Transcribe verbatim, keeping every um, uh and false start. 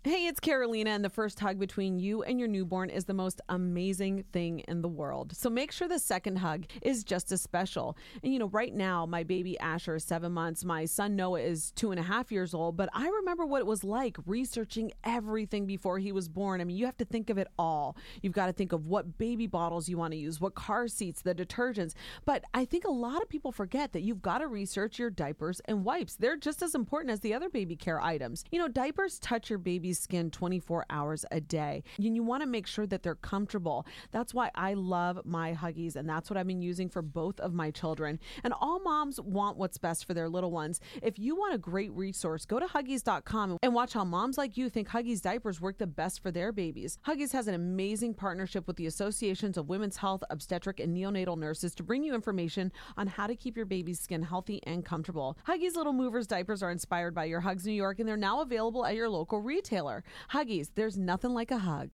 Hey, it's Carolina, and the first hug between you and your newborn is the most amazing thing in the world. So make sure the second hug is just as special. And you know, right now, my baby Asher is seven months. My son Noah is two and a half years old. But I remember what it was like researching everything before he was born. I mean, you have to think of it all. You've got to think of what baby bottles you want to use, what car seats, the detergents. But I think a lot of people forget that you've got to research your diapers and wipes. They're just as important as the other baby care items. You know, diapers touch your baby's skin twenty-four hours a day. And you want to make sure that they're comfortable. That's why I love my Huggies, and that's what I've been using for both of my children. And all moms want what's best for their little ones. If you want a great resource, go to Huggies dot com and watch how moms like you think Huggies diapers work the best for their babies. Huggies has an amazing partnership with the Associations of Women's Health, Obstetric, and Neonatal Nurses to bring you information on how to keep your baby's skin healthy and comfortable. Huggies Little Movers diapers are inspired by your Hugs New York, and they're now available at your local retailer. Huggies, there's nothing like a hug.